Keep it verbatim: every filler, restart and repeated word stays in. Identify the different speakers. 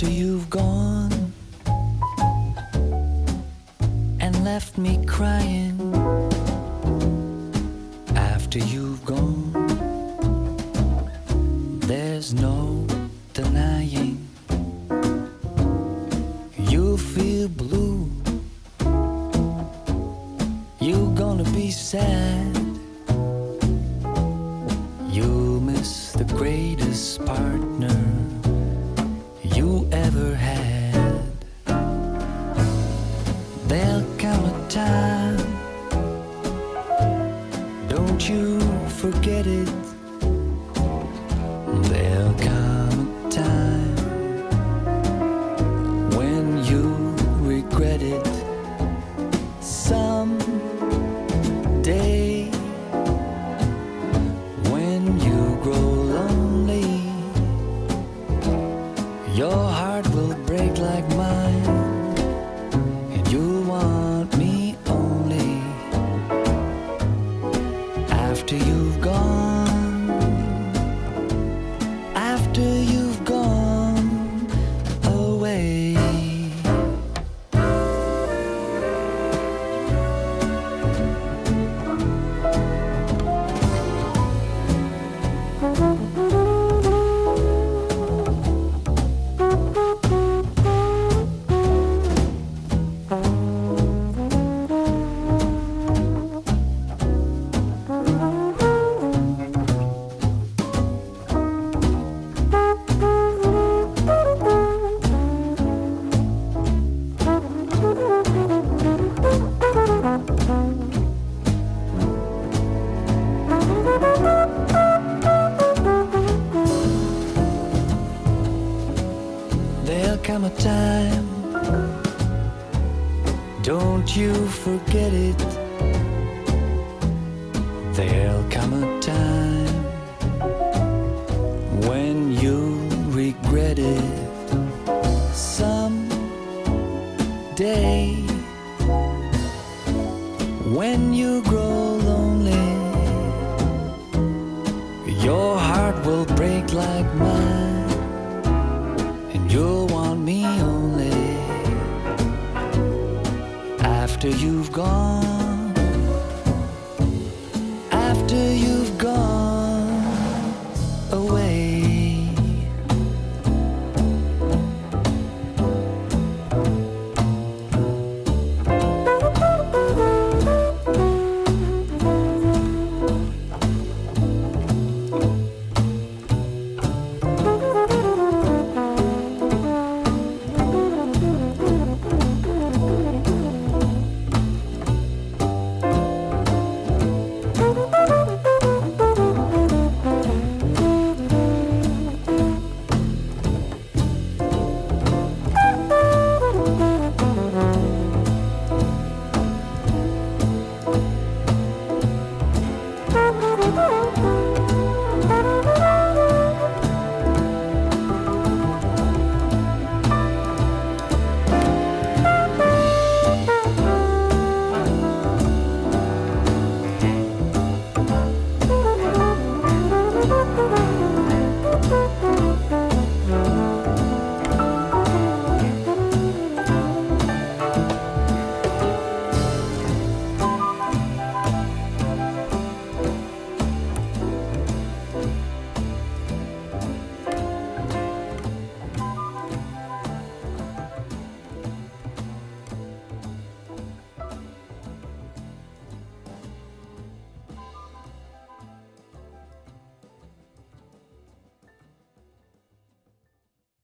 Speaker 1: After you've gone and left me crying, after you've gone, there's no denying you'll feel blue, you're gonna be sad, you'll miss the greatest partner you ever had. There'll come a time, don't you forget it. There'll come a time when you regret it. Someday when you grow lonely, your heart will break like mine, and you'll want me only after you've gone, after you've gone away. There'll come a time, don't you forget it. There'll come a time when you regret it. Someday when you grow lonely, your heart will break like mine, and you'll want me only after you've gone.